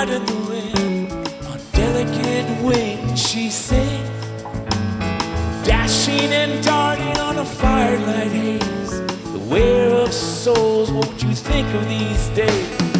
out in the wind, on delicate wings she sings, dashing and darting on a firelight haze. The wearer of souls, what would you think of these days?